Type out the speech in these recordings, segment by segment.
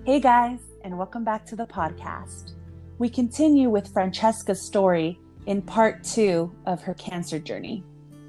Hey guys, and welcome back to the podcast. We continue with Francesca's story in part 2 of her cancer journey.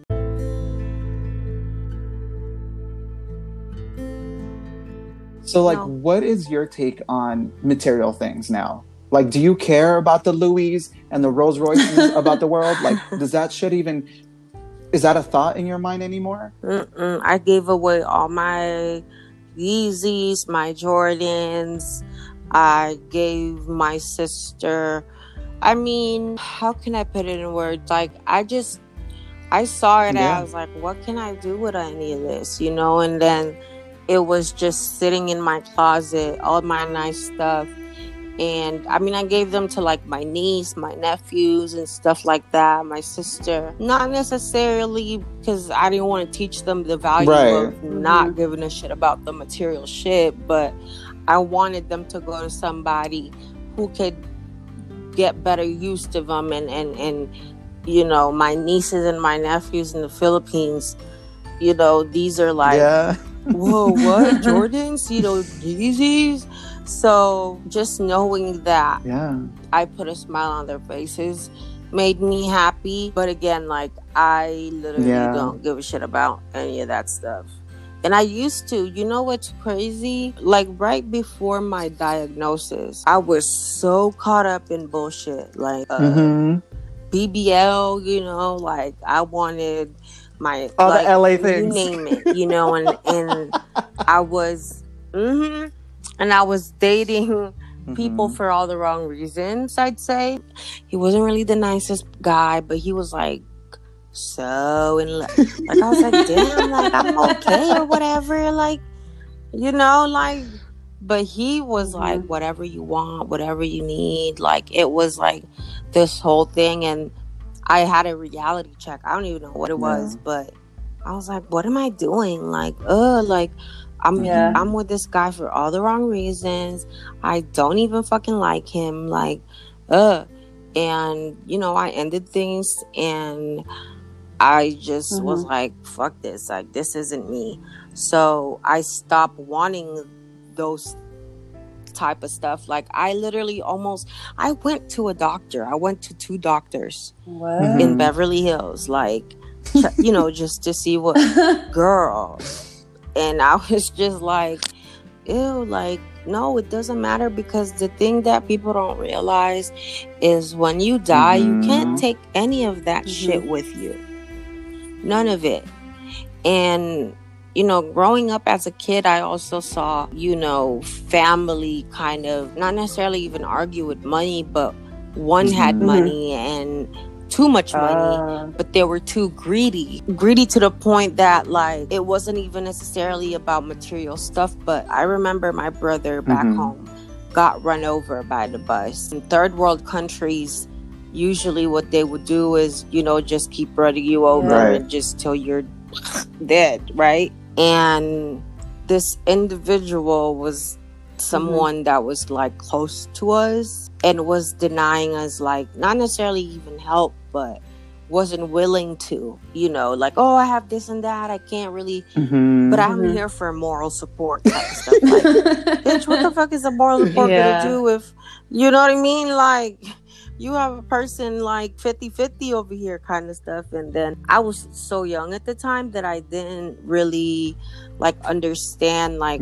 So, what is your take on material things now? Like, do you care about the Louis and the Rolls Royces about the world? Like, does that shit even... Is that a thought in your mind anymore? I gave away all my Yeezys, my Jordans. I gave my sister... I mean, how can I put it in words? Like, I saw it and I was like, what can I do with any of this? You know, and then it was just sitting in my closet, all my nice stuff. And I mean, I gave them to like my niece, my nephews and stuff like that, my sister. Not necessarily because I didn't want to teach them the value of not giving a shit about the material shit, but I wanted them to go to somebody who could get better use to them. And you know, my nieces and my nephews in the Philippines, you know, these are like, whoa, what? Jordans? You know, Yeezys? So just knowing that I put a smile on their faces made me happy. But again, like, I literally don't give a shit about any of that stuff. And I used to. You know what's crazy? Like, right before my diagnosis, I was so caught up in bullshit. Like, BBL, you know, like, I wanted my... all like, the LA things. You name it, you know, and I was... And I was dating people for all the wrong reasons, I'd say. He wasn't really the nicest guy, but he was like so in love. Like, I was like, damn, like, I'm okay or whatever. Like, you know, like, but he was like, whatever you want, whatever you need. Like, it was like this whole thing. And I had a reality check. I don't even know what it was, but I was like, what am I doing? Like, I'm with this guy for all the wrong reasons. I don't even fucking like him. Like, and, you know, I ended things and I just was like, fuck this. Like, this isn't me. So I stopped wanting those type of stuff. Like, I literally I went to a doctor. I went to 2 doctors in Beverly Hills. Like, you know, just to see what... Girl... And I was just like, ew, like, no, it doesn't matter, because the thing that people don't realize is when you die, you can't take any of that shit with you. None of it. And, you know, growing up as a kid, I also saw, you know, family kind of not necessarily even argue with money, but one had money and too much money, but they were too greedy to the point that, like, it wasn't even necessarily about material stuff. But I remember my brother back home got run over by the bus. In third world countries, usually what they would do is, you know, just keep running you over and just till you're dead, right? And this individual was someone that was like close to us and was denying us, like, not necessarily even help, but wasn't willing to, you know, like, oh, I have this and that, I can't really, but I'm here for moral support type of stuff. Like, bitch, what the fuck is a moral support gonna do if, you know what I mean? Like, you have a person like 50-50 over here kind of stuff. And then I was so young at the time that I didn't really like understand like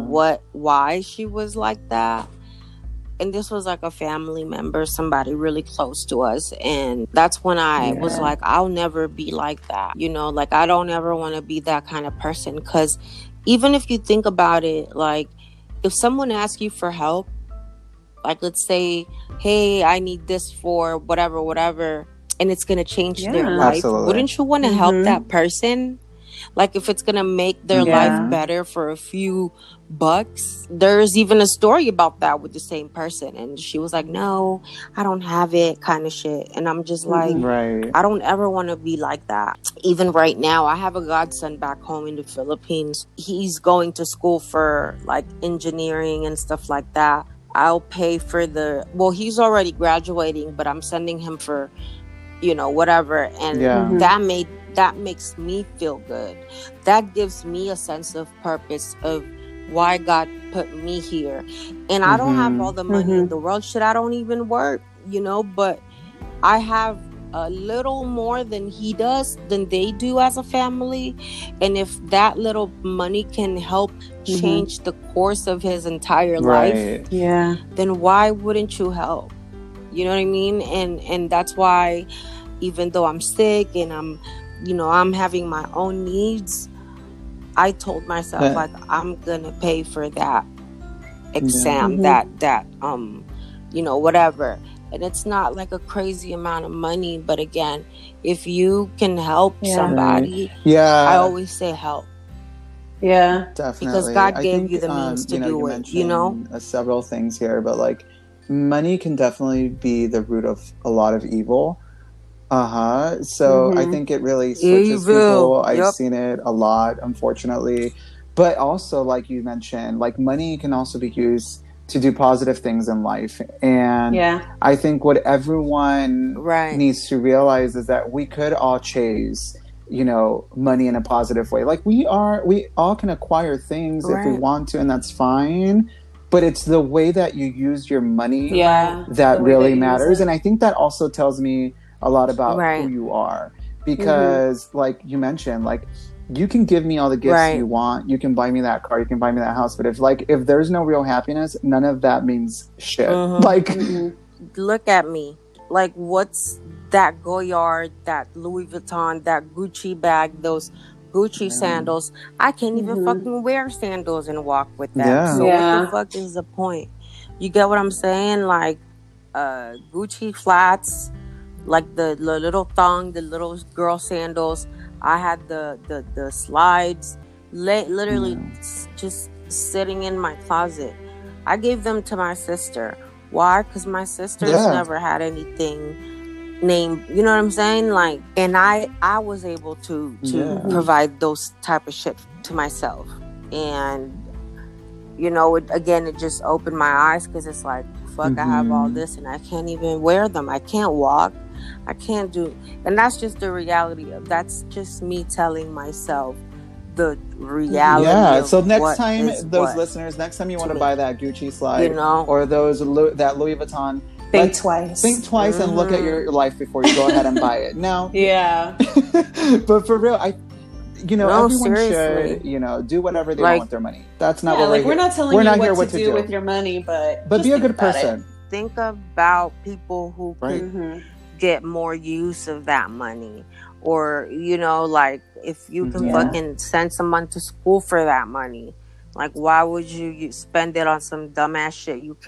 why she was like that. And this was like a family member, somebody really close to us. And that's when I was like, I'll never be like that. You know, like, I don't ever want to be that kind of person. Because even if you think about it, like, if someone asks you for help, like, let's say, hey, I need this for whatever, and it's going to change their life. Wouldn't you want to help that person? Like, if it's going to make their life better for a few bucks. There's even a story about that with the same person. And she was like, no, I don't have it, kind of shit. And I'm just like, I don't ever want to be like that. Even right now, I have a godson back home in the Philippines. He's going to school for like engineering and stuff like that. I'll pay for he's already graduating, but I'm sending him for, you know, whatever. And that makes me feel good. That gives me a sense of purpose of why God put me here. And I don't have all the money in the world. Shit, I don't even work, you know, but I have a little more than they do as a family. And if that little money can help change the course of his entire life, then why wouldn't you help? You know what I mean? And that's why, even though I'm sick and I'm having my own needs, I told myself, like, I'm gonna pay for that exam, that whatever. And it's not like a crazy amount of money, but again, if you can help somebody, I always say help. Yeah, definitely. Because God gave you the means to do it, several things here, but like, money can definitely be the root of a lot of evil. So I think it really switches people. I've seen it a lot, unfortunately. But also, like you mentioned, like, money can also be used to do positive things in life. And I think what everyone needs to realize is that we could all chase, money in a positive way. Like, we all can acquire things if we want to, and that's fine. But it's the way that you use your money that really matters. And I think that also tells me a lot about who you are. Because like you mentioned, like, you can give me all the gifts you want. You can buy me that car. You can buy me that house. But if there's no real happiness, none of that means shit. Like, look at me. Like, what's that Goyard, that Louis Vuitton, that Gucci bag, those Gucci sandals? I can't even fucking wear sandals and walk with them. So what the fuck is the point? You get what I'm saying? Like, Gucci flats, like the little thong, the little girl sandals. I had the slides, literally just sitting in my closet. I gave them to my sister. Why? Because my sister's never had anything named, you know what I'm saying? Like, and I was able to provide those type of shit to myself. And, it just opened my eyes, because it's like, fuck, I have all this and I can't even wear them. I can't walk. I can't do, and that's just the reality of, that's just me telling myself the reality. Yeah. So next time, listeners, next time you want to buy that Gucci slide, or that Louis Vuitton, think twice. Think twice and look at your life before you go ahead and buy it. Now, but for real, everyone should, do whatever they want with their money. That's not what we're not telling you what to do with your money, but be a good person. Think about people who could get more use of that money, or like, if you can fucking send someone to school for that money, like, why would you spend it on some dumbass shit? You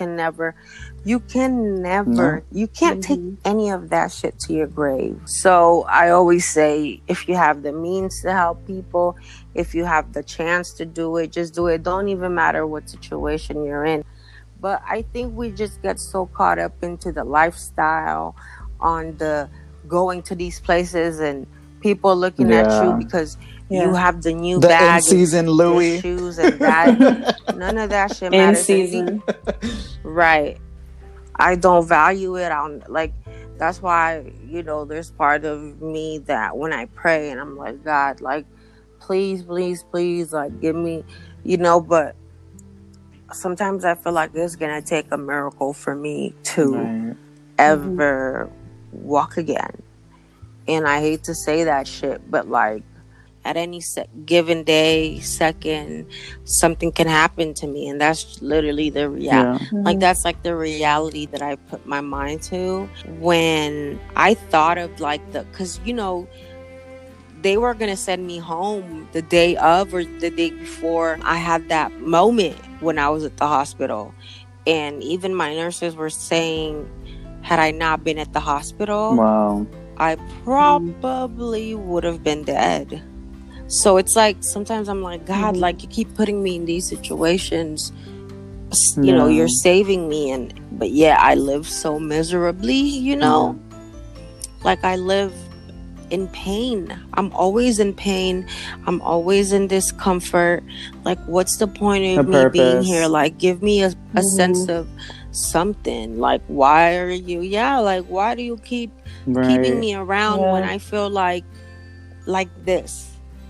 can't take any of that shit to your grave. So I always say, if you have the means to help people, if you have the chance to do it, just do it. Don't even matter what situation you're in. But I think we just get so caught up into the lifestyle, on the going to these places, and people looking at you because you have the new bag, in-season Louis shoes, and that. None of that shit matters. In-season. Right. I don't value it. That's why, there's part of me that when I pray and I'm like, God, like, please, please, please, like, give me, but sometimes I feel like it's going to take a miracle for me to ever walk again. And I hate to say that shit, but like, at any given day, second, something can happen to me, and that's literally the reality. Like, that's like the reality that I put my mind to when I thought of like because they were gonna send me home the day of or the day before I had that moment when I was at the hospital, and even my nurses were saying, had I not been at the hospital, I probably would have been dead. So it's like, sometimes I'm like, God, like, you keep putting me in these situations, you're saving me, but I live so miserably, like, I live in pain. I'm always in pain. I'm always in discomfort. Like, what's the point of me being here? Like, give me a sense of something. Like, why are you why do you keep keeping me around when I feel like this?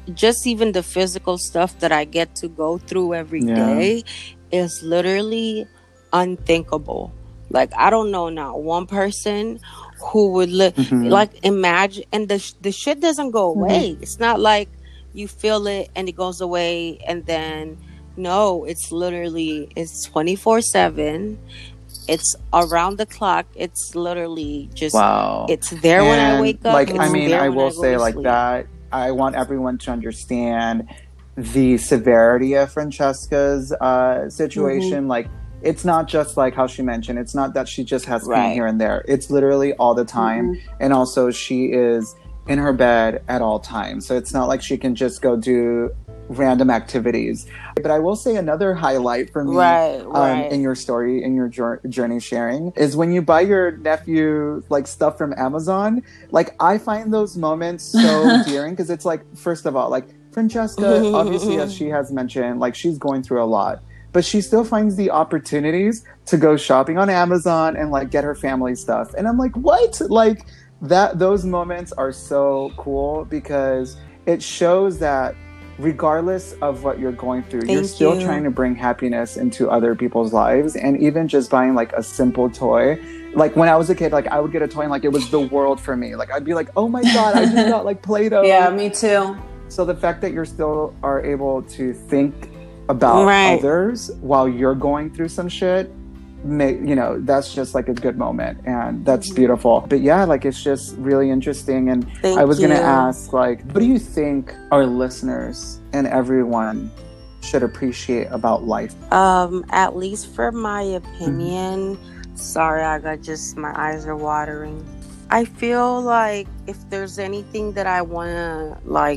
just even the physical stuff that I get to go through every day is literally unthinkable. Like, I don't know not one person who would like imagine, and the shit doesn't go away. It's not like you feel it and it goes away, and then no, it's literally, it's 24/7. It's around the clock. It's literally just, it's there when I wake up. Like, I mean, I will say like that. I want everyone to understand the severity of Francesca's situation. Like, it's not just like how she mentioned. It's not that she just has pain here and there. It's literally all the time. And also she is in her bed at all times. So it's not like she can just go do random activities. But I will say another highlight for me in your story, in your journey sharing, is when you buy your nephew like stuff from Amazon. Like, I find those moments so endearing, because it's like, first of all, like, Francesca, obviously, as she has mentioned, like, she's going through a lot, but she still finds the opportunities to go shopping on Amazon and like get her family stuff. And I'm like, what? Like, those moments are so cool, because it shows that regardless of what you're going through, you're still trying to bring happiness into other people's lives. And even just buying like a simple toy, like when I was a kid, like I would get a toy and like it was the world for me. Like, I'd be like, oh my God, I just got like Play-Doh. Yeah, me too. So the fact that you're still are able to think about others while you're going through some shit, you know, that's just like a good moment, and that's beautiful. But yeah, like, it's just really interesting. And I was gonna ask, like, what do you think our listeners and everyone should appreciate about life? At least for my opinion, sorry, I got just, my eyes are watering. I feel like if there's anything that I want to like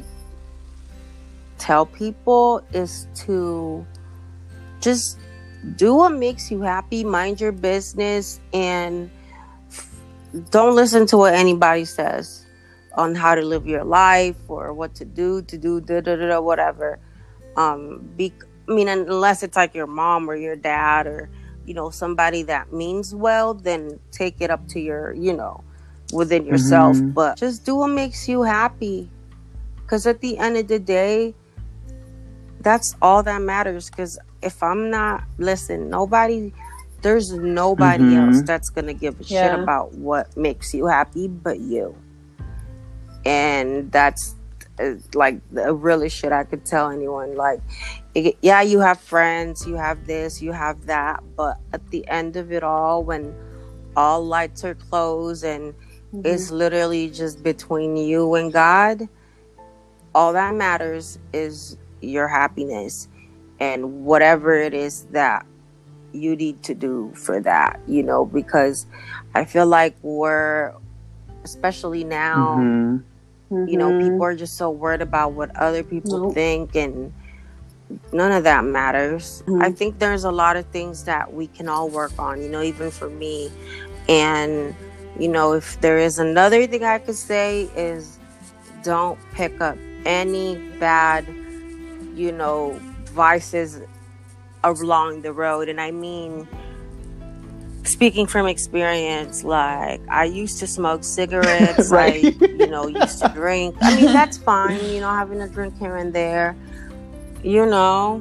tell people, is to just do what makes you happy, mind your business, and don't listen to what anybody says on how to live your life or what to do, whatever. I mean, unless it's like your mom or your dad or, you know, somebody that means well, then take it up to your, you know, within yourself. But just do what makes you happy, because at the end of the day, that's all that matters. Because if I'm not, listen, there's nobody else that's gonna give a shit about what makes you happy but you. And that's like the really shit I could tell anyone. Like, you have friends, you have this, you have that, but at the end of it all, when all lights are closed and it's literally just between you and God, all that matters is your happiness and whatever it is that you need to do for that, you know, because I feel like we're, especially now, you know, people are just so worried about what other people think, and none of that matters. I think there's a lot of things that we can all work on, you know, even for me. And, you know, if there is another thing I could say is, don't pick up any bad, you know, vices along the road. And I mean, speaking from experience, like, I used to smoke cigarettes, I, you know, used to drink. I mean, that's fine, you know, having a drink here and there, you know,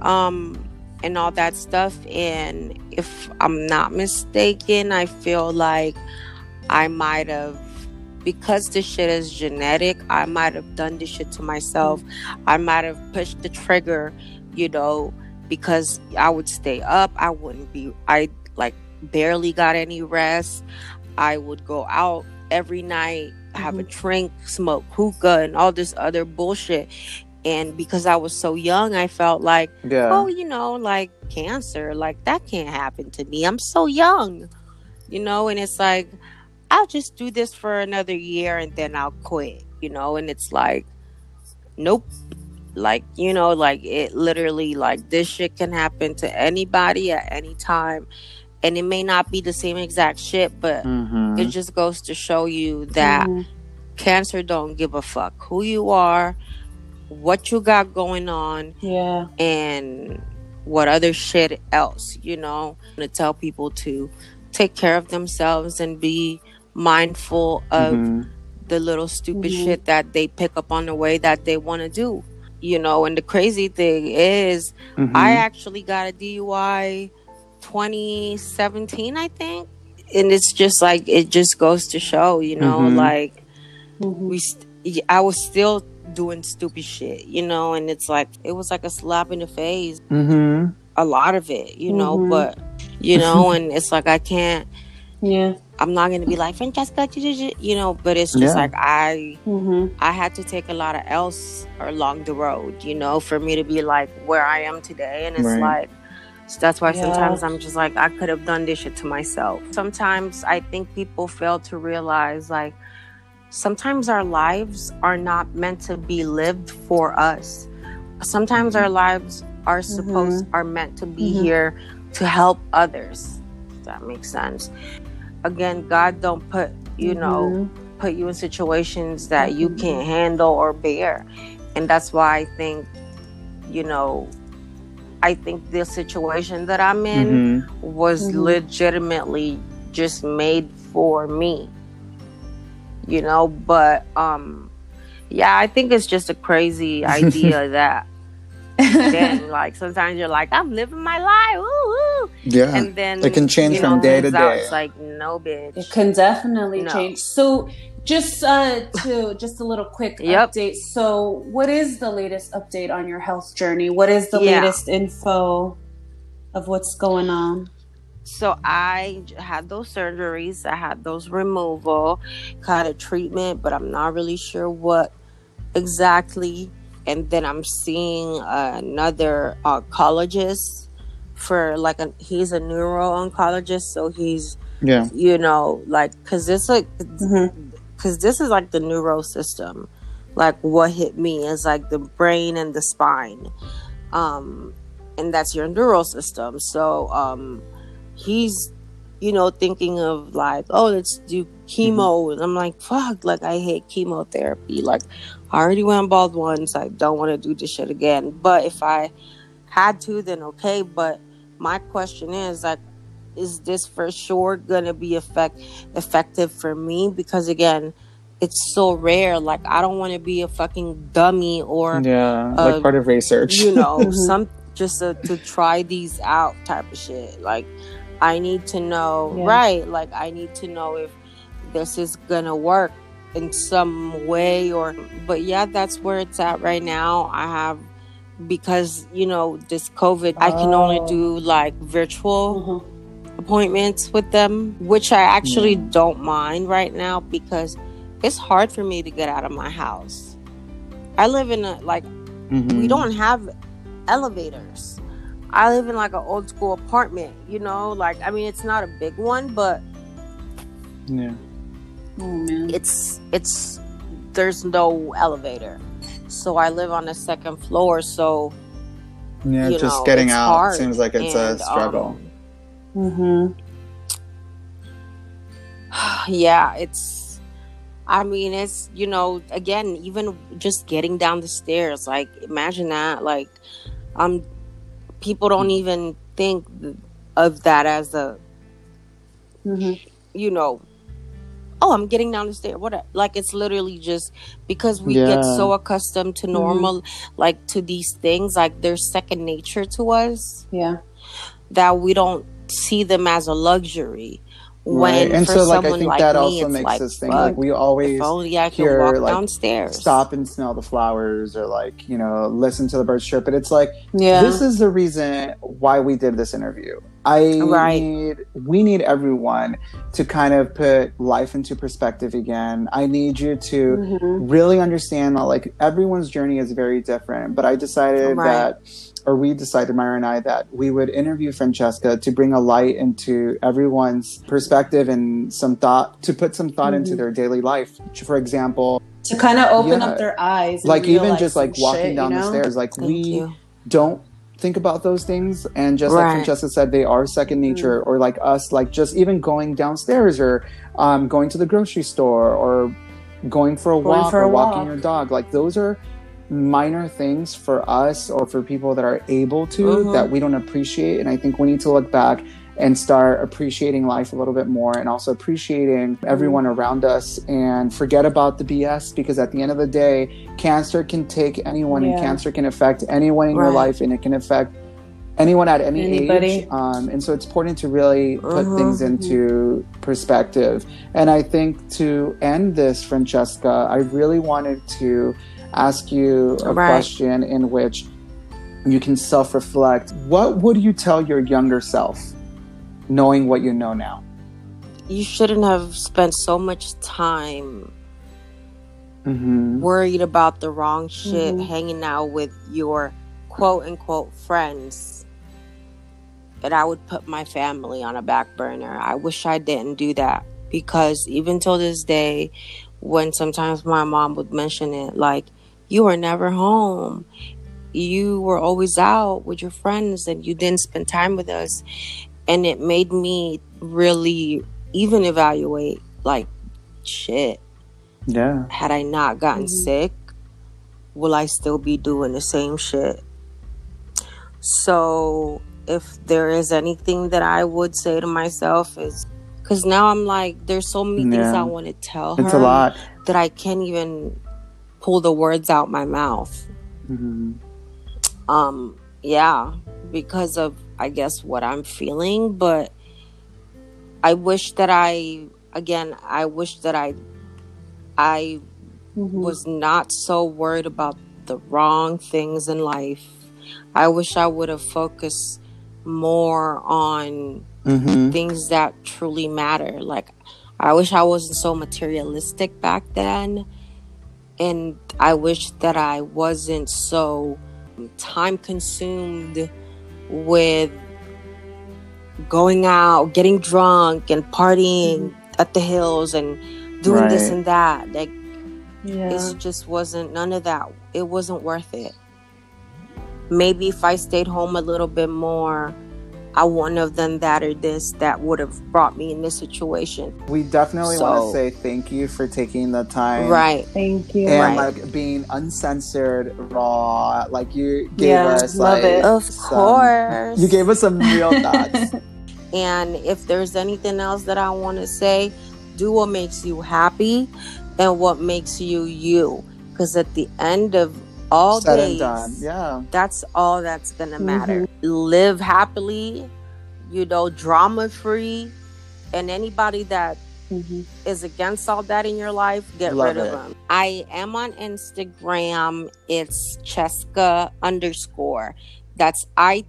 and all that stuff. And if I'm not mistaken, I feel like I might have, because this shit is genetic, I might have done this shit to myself. I might have pushed the trigger, you know, because I would stay up. I like barely got any rest. I would go out every night, have a drink, smoke hookah and all this other bullshit. And because I was so young, I felt like, oh, you know, like cancer, like that can't happen to me. I'm so young, you know, and it's like, I'll just do this for another year and then I'll quit, you know. And it's like, nope. Like, you know, like, it literally, like, this shit can happen to anybody at any time. And it may not be the same exact shit, but it just goes to show you that cancer don't give a fuck who you are, what you got going on, and what other shit else, you know. To tell people to take care of themselves and be mindful of the little stupid shit that they pick up on the way that they want to do. You know, and the crazy thing is, I actually got a DUI 2017, I think. And it's just like, it just goes to show, you know, like, I was still doing stupid shit, you know, and it's like, it was like a slap in the face. A lot of it, you know, but, you know, and it's like, I can't, I'm not going to be like, Francesca, you know, but it's just like, I had to take a lot of else along the road, you know, for me to be like where I am today. And it's like, so that's why sometimes I'm just like, I could have done this shit to myself. Sometimes I think people fail to realize, like, sometimes our lives are not meant to be lived for us. Sometimes our lives are are meant to be here to help others. If that makes sense. Again, God don't put, you know, put you in situations that you can't handle or bear. And that's why I think, you know, I think the situation that I'm in was legitimately just made for me. You know, but yeah, I think it's just a crazy idea that then, like, sometimes you're like, I'm living my life, woo. Yeah, and then it can change from day to day. It's like, no, bitch, it can definitely change. So just a little quick update. So what is the latest update on your health journey? What is the latest info of what's going on? So I had those surgeries, I had those removal, kind of treatment, but I'm not really sure what exactly. And then I'm seeing another oncologist for like he's a neuro-oncologist, so he's you know, like, because this is like the neuro system, like what hit me is like the brain and the spine, and that's your neural system. So he's, you know, thinking of like, oh, let's do chemo. And I'm like, fuck, like, I hate chemotherapy. Like, I already went bald once. I don't want to do this shit again. But if I had to, then okay. But my question is, like, is this for sure going to be effective for me? Because, again, it's so rare. Like, I don't want to be a fucking dummy or... like part of research. You know, just to try these out type of shit. Like, I need to know, right? Like, I need to know if this is going to work in some way but yeah, that's where it's at right now. I have, because, you know, this COVID, I can only do like virtual appointments with them, which I actually don't mind right now because it's hard for me to get out of my house. I live in a, like, we don't have elevators. I live in like an old school apartment, you know, like, I mean, it's not a big one, but it's there's no elevator. So I live on the second floor, so just getting out hard. Seems like it's a struggle. Yeah, it's, I mean, it's, you know, again, even just getting down the stairs, like, imagine that, like, people don't even think of that as a, you know, oh, I'm getting down the stairs. What? Like, it's literally just because we get so accustomed to normal, like, to these things, like, they're second nature to us. Yeah. That we don't see them as a luxury. Right. And so, like, I think like that also makes like, us think, like, we always hear, walk like, downstairs. Stop and smell the flowers, or, like, you know, listen to the birds chirp. But it's like, this is the reason why we did this interview. We need everyone to kind of put life into perspective again. I need you to really understand that, like, everyone's journey is very different. But I decided we decided, Myra and I, that we would interview Francesca to bring a light into everyone's perspective and some thought, to put some thought into their daily life. For example, to kind of open up their eyes. Like, even just like walking down the stairs, like, we don't think about those things. And just like Francesca said, they are second nature. Or like us, like, just even going downstairs, or going to the grocery store, or going for a walk, or walking your dog. Like, those are minor things for us, or for people that are able to, that we don't appreciate. And I think we need to look back and start appreciating life a little bit more, and also appreciating everyone around us, and forget about the BS, because at the end of the day, cancer can take anyone and cancer can affect anyone in your life, and it can affect anyone at any age. And so it's important to really put things into perspective. And I think to end this, Francesca, I really wanted to ask you a question in which you can self-reflect. What would you tell your younger self, knowing what you know now? You shouldn't have spent so much time worried about the wrong shit, hanging out with your quote-unquote friends. And I would put my family on a back burner. I wish I didn't do that, because even till this day, when sometimes my mom would mention it, like, you were never home. You were always out with your friends and you didn't spend time with us. And it made me really even evaluate, like, shit. Yeah. Had I not gotten sick, will I still be doing the same shit? So if there is anything that I would say to myself is, because now I'm like, there's so many things I want to tell her. It's a lot. That I can't even pull the words out my mouth. Because of, I guess, what I'm feeling. But I wish that I was not so worried about the wrong things in life. I wish I would have focused more on things that truly matter. Like, I wish I wasn't so materialistic back then. And I wish that I wasn't so time consumed with going out, getting drunk and partying at the hills and doing this and that. Like, it just wasn't, none of that. It wasn't worth it. Maybe if I stayed home a little bit more, I wouldn't have done that or this. That would have brought me in this situation. We definitely want to say thank you for taking the time. Right. Thank you. And like being uncensored, raw. Like you gave us love it. Of course. You gave us some real thoughts. And if there's anything else that I want to say, do what makes you happy and what makes you you. Because at the end of all said days, and done. that's all that's gonna matter. Live happily, drama free, and anybody that is against all that in your life, get rid of them. I am on Instagram. It's Cheska_. That's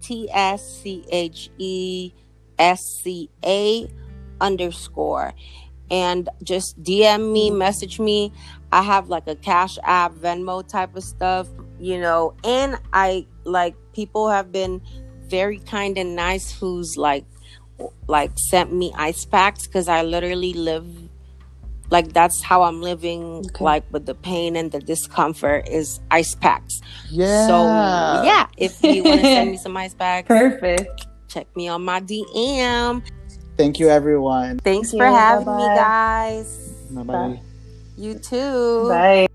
ITSCHESCA_. And just DM me, message me. I have like a Cash App, Venmo type of stuff, and I like, people have been very kind and nice who's like sent me ice packs, because I literally live like, that's how I'm living, like with the pain and the discomfort is ice packs. So if you want to send me some ice packs, perfect. Check me on my DM. Thank you, everyone. Thanks for having me, guys. Bye-bye. You too. Bye.